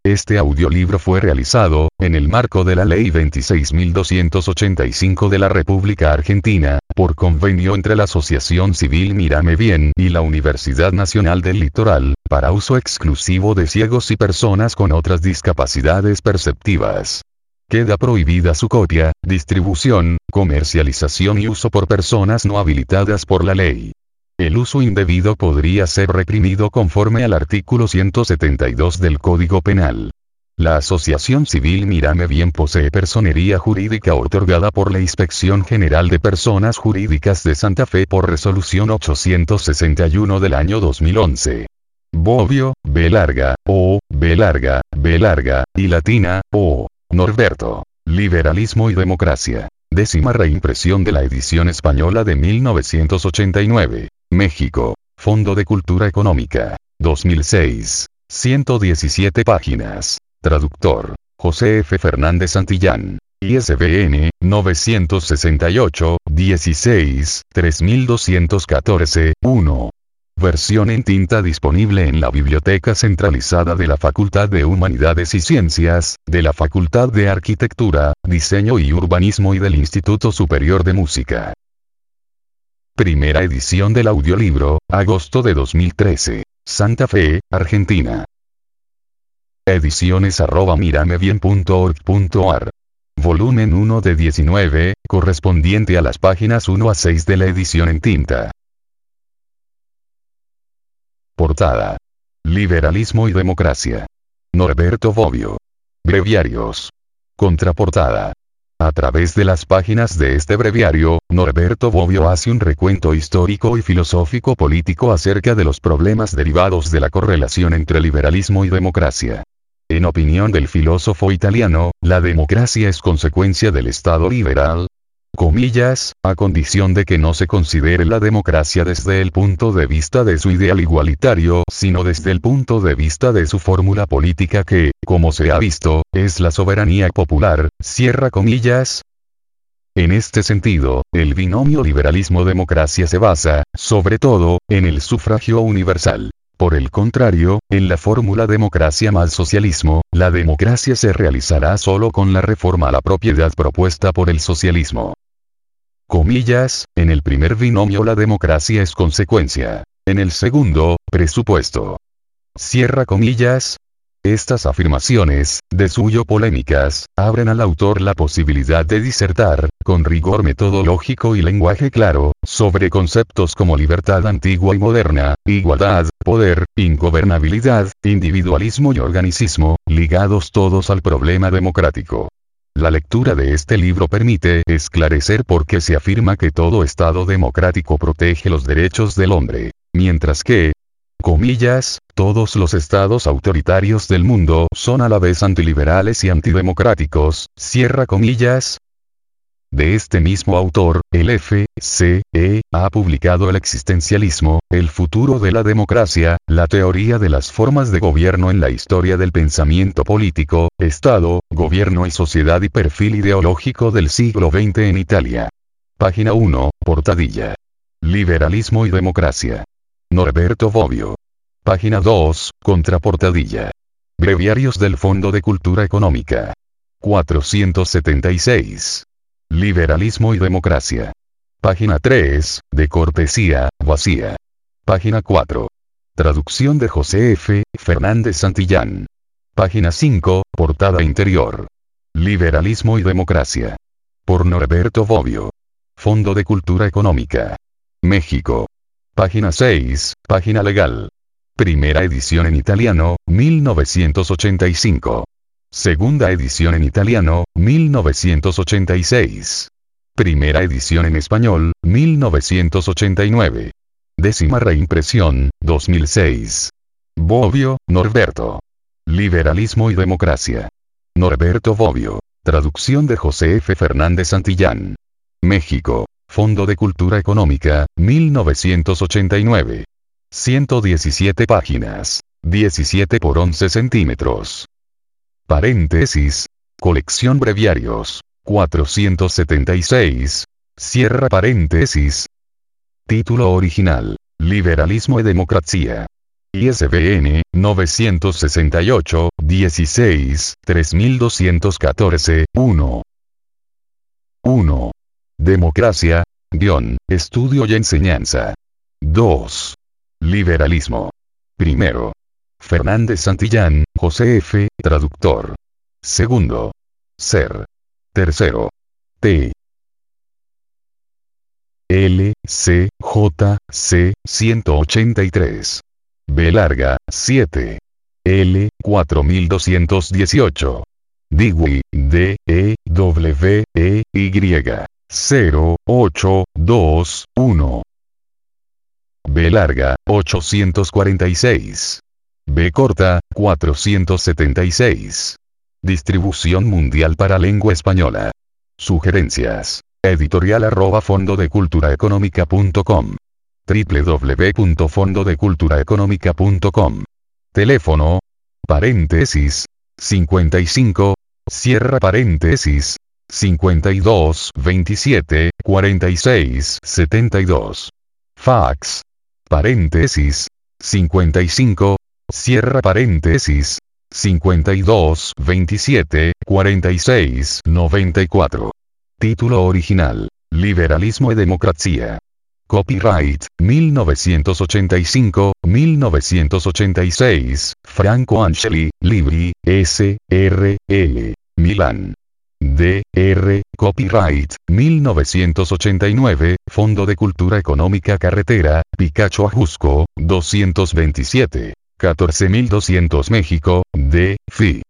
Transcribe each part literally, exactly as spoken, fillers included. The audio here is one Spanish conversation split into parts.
Este audiolibro fue realizado, en el marco de la Ley veintiséis mil doscientos ochenta y cinco de la República Argentina, por convenio entre la Asociación Civil Mírame Bien y la Universidad Nacional del Litoral, para uso exclusivo de ciegos y personas con otras discapacidades perceptivas. Queda prohibida su copia, distribución, comercialización y uso por personas no habilitadas por la ley. El uso indebido podría ser reprimido conforme al artículo ciento setenta y dos del Código Penal. La Asociación Civil Mírame Bien posee personería jurídica otorgada por la Inspección General de Personas Jurídicas de Santa Fe por resolución ochocientos sesenta y uno del año dos mil once. Bobbio, B larga, O, B larga, B larga, y latina, O. Norberto. Liberalismo y democracia. Décima reimpresión de la edición española de mil novecientos ochenta y nueve. México. Fondo de Cultura Económica. dos mil seis. ciento diecisiete páginas. Traductor. José F. Fernández Santillán. I S B N, novecientos sesenta y ocho, dieciséis, tres mil doscientos catorce, uno. Versión en tinta disponible en la Biblioteca Centralizada de la Facultad de Humanidades y Ciencias, de la Facultad de Arquitectura, Diseño y Urbanismo y del Instituto Superior de Música. Primera edición del audiolibro, agosto de dos mil trece. Santa Fe, Argentina. Ediciones arroba miramebien punto org punto ar. Volumen uno de diecinueve, correspondiente a las páginas uno a seis de la edición en tinta. Portada. Liberalismo y democracia. Norberto Bobbio. Breviarios. Contraportada. A través de las páginas de este breviario, Norberto Bobbio hace un recuento histórico y filosófico político acerca de los problemas derivados de la correlación entre liberalismo y democracia. En opinión del filósofo italiano, la democracia es consecuencia del Estado liberal, comillas, a condición de que no se considere la democracia desde el punto de vista de su ideal igualitario, sino desde el punto de vista de su fórmula política que, como se ha visto, es la soberanía popular, cierra comillas. En este sentido, el binomio liberalismo-democracia se basa, sobre todo, en el sufragio universal. Por el contrario, en la fórmula democracia más socialismo, la democracia se realizará solo con la reforma a la propiedad propuesta por el socialismo. Comillas, en el primer binomio la democracia es consecuencia. En el segundo, presupuesto. Cierra comillas. Estas afirmaciones, de suyo polémicas, abren al autor la posibilidad de disertar, con rigor metodológico y lenguaje claro, sobre conceptos como libertad antigua y moderna, igualdad, poder, ingobernabilidad, individualismo y organicismo, ligados todos al problema democrático. La lectura de este libro permite esclarecer por qué se afirma que todo Estado democrático protege los derechos del hombre, mientras que, comillas, todos los estados autoritarios del mundo son a la vez antiliberales y antidemocráticos, cierra comillas. De este mismo autor, el F C E ha publicado El existencialismo, el futuro de la democracia, la teoría de las formas de gobierno en la historia del pensamiento político, Estado, gobierno y sociedad y perfil ideológico del siglo veinte en Italia. Página uno, portadilla. Liberalismo y democracia. Norberto Bobbio. Página dos, contraportadilla. Breviarios del Fondo de Cultura Económica. cuatrocientos setenta y seis. Liberalismo y democracia. Página tres, de cortesía, vacía. Página cuatro. Traducción de José F. Fernández Santillán. Página cinco, portada interior. Liberalismo y democracia. Por Norberto Bobbio. Fondo de Cultura Económica. México. Página seis, página legal. Primera edición en italiano, mil novecientos ochenta y cinco. Segunda edición en italiano, mil novecientos ochenta y seis. Primera edición en español, mil novecientos ochenta y nueve. Décima reimpresión, dos mil seis. Bobbio, Norberto. Liberalismo y democracia. Norberto Bobbio. Traducción de José F. Fernández Santillán. México. Fondo de Cultura Económica, mil novecientos ochenta y nueve. ciento diecisiete páginas. diecisiete por once centímetros. Paréntesis. Colección Breviarios. cuatrocientos setenta y seis. Cierra paréntesis. Título original. Liberalismo y democracia. I S B N, novecientos sesenta y ocho, dieciséis, tres mil doscientos catorce, uno. uno. Democracia, guión, estudio y enseñanza. dos. Liberalismo. Primero. Fernández Santillán, José F., traductor. Segundo. Ser. Tercero. T. L, C, J, C, ciento ochenta y tres. B larga, siete. L, cuatro mil doscientos dieciocho. Dewey, D, E, W, E, Y. cero, ocho, dos, uno. B larga, ochocientos cuarenta y seis. B corta, cuatrocientos setenta y seis. Distribución mundial para lengua española. Sugerencias. Editorial arroba fondodeculturaeconómica punto com. w w w punto fondodeculturaeconómica punto com. Teléfono. Paréntesis. cincuenta y cinco. Cierra paréntesis. cincuenta y dos, veintisiete, cuarenta y seis, setenta y dos. Fax. Paréntesis. cincuenta y cinco. Cierra paréntesis. cincuenta y dos, veintisiete, cuarenta y seis, noventa y cuatro. Título original. Liberalismo y democracia. Copyright, mil novecientos ochenta y cinco, mil novecientos ochenta y seis, Franco Angeli, Libri, S R L. Milán. D R, Copyright, mil novecientos ochenta y nueve, Fondo de Cultura Económica Carretera, Picacho Ajusco, doscientos veintisiete, catorce mil doscientos México, D, F I.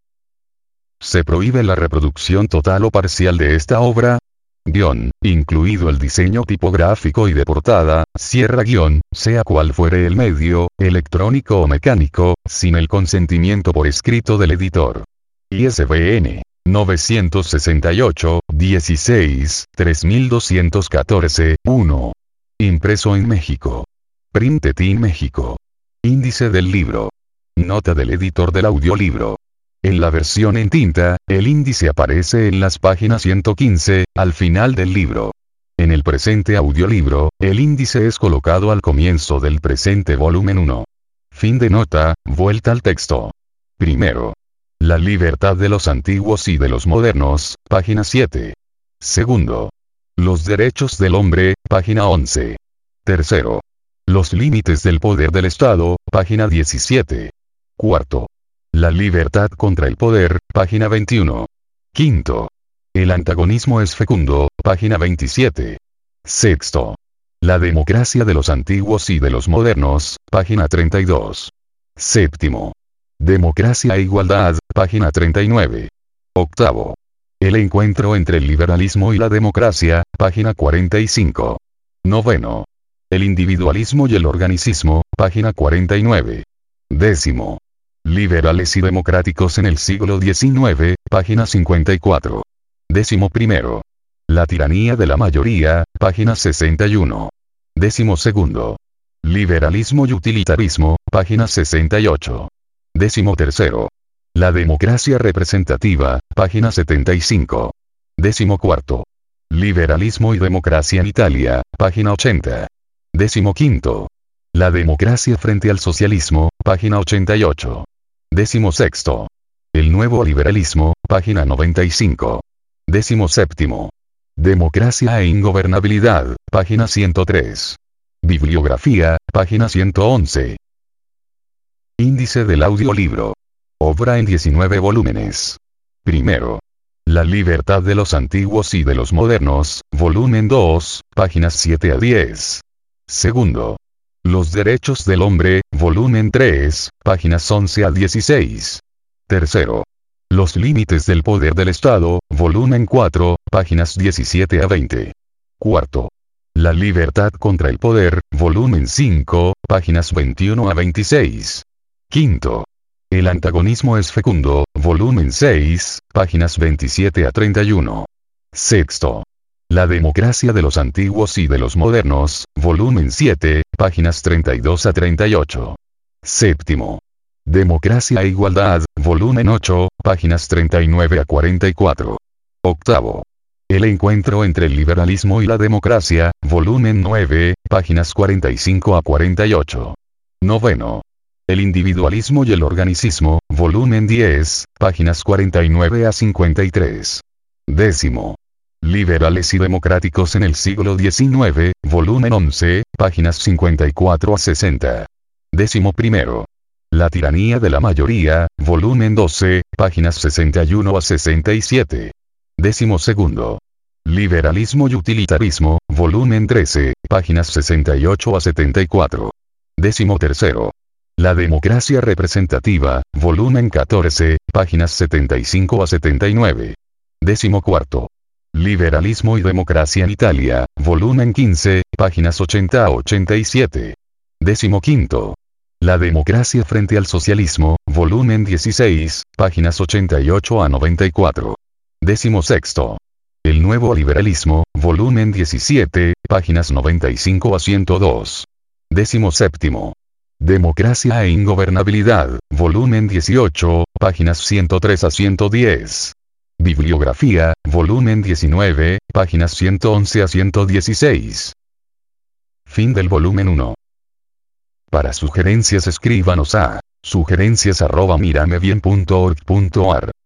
Se prohíbe la reproducción total o parcial de esta obra. Guión, incluido el diseño tipográfico y de portada, cierra guión, sea cual fuere el medio, electrónico o mecánico, sin el consentimiento por escrito del editor. I S B N. novecientos sesenta y ocho, dieciséis, tres mil doscientos catorce, uno. Impreso en México. Printed in México. Índice del libro. Nota del editor del audiolibro. En la versión en tinta, el índice aparece en las páginas ciento quince, al final del libro. En el presente audiolibro, el índice es colocado al comienzo del presente volumen uno. Fin de nota, vuelta al texto. Primero. La libertad de los antiguos y de los modernos, página siete. Segundo. Los derechos del hombre, página once. Tercero. Los límites del poder del Estado, página diecisiete. Cuarto. La libertad contra el poder, página veintiuno. Quinto. El antagonismo es fecundo, página veintisiete. Sexto. La democracia de los antiguos y de los modernos, página treinta y dos. Séptimo. Democracia e igualdad, página treinta y nueve. Octavo. El encuentro entre el liberalismo y la democracia, página cuarenta y cinco. Noveno. El individualismo y el organicismo, página cuarenta y nueve. Décimo. Liberales y democráticos en el siglo diecinueve, página cincuenta y cuatro. Décimo primero. La tiranía de la mayoría, página sesenta y uno. Décimo segundo. Liberalismo y utilitarismo, página sesenta y ocho. Décimo tercero. La democracia representativa, página setenta y cinco. Décimo cuarto. Liberalismo y democracia en Italia, página ochenta. Décimo quinto. La democracia frente al socialismo, página ochenta y ocho. Décimo sexto. El nuevo liberalismo, página noventa y cinco. Décimo séptimo. Democracia e ingobernabilidad, página ciento tres. Bibliografía, página ciento once. Índice del audiolibro. Obra en diecinueve volúmenes. Primero. La libertad de los antiguos y de los modernos, volumen dos, páginas siete a diez. Segundo. Los derechos del hombre, volumen tres, páginas once a dieciséis. Tercero. Los límites del poder del Estado, volumen cuatro, páginas diecisiete a veinte. Cuarto. La libertad contra el poder, volumen cinco, páginas veintiuno a veintiséis. Quinto. El antagonismo es fecundo, volumen seis, páginas veintisiete a treinta y uno. Sexto. La democracia de los antiguos y de los modernos, volumen siete, páginas treinta y dos a treinta y ocho. Séptimo. Democracia e igualdad, volumen ocho, páginas treinta y nueve a cuarenta y cuatro. Octavo. El encuentro entre el liberalismo y la democracia, volumen nueve, páginas cuarenta y cinco a cuarenta y ocho. Noveno. El individualismo y el organicismo, volumen diez, páginas cuarenta y nueve a cincuenta y tres. Décimo. Liberales y democráticos en el siglo diecinueve, volumen once, páginas cincuenta y cuatro a sesenta. Décimo primero. La tiranía de la mayoría, volumen doce, páginas sesenta y uno a sesenta y siete. Décimo segundo. Liberalismo y utilitarismo, volumen trece, páginas sesenta y ocho a setenta y cuatro. Décimo tercero. La democracia representativa, volumen catorce, páginas setenta y cinco a setenta y nueve. Décimo cuarto. Liberalismo y democracia en Italia, volumen quince, páginas ochenta a ochenta y siete. Décimo quinto. La democracia frente al socialismo, volumen dieciséis, páginas ochenta y ocho a noventa y cuatro. Décimo sexto. El nuevo liberalismo, volumen diecisiete, páginas noventa y cinco a ciento dos. Décimo séptimo. Democracia e ingobernabilidad, volumen dieciocho, páginas ciento tres a ciento diez. Bibliografía, volumen diecinueve, páginas ciento once a ciento dieciséis. Fin del volumen uno. Para sugerencias escríbanos a sugerencias arroba miramebien punto org punto ar.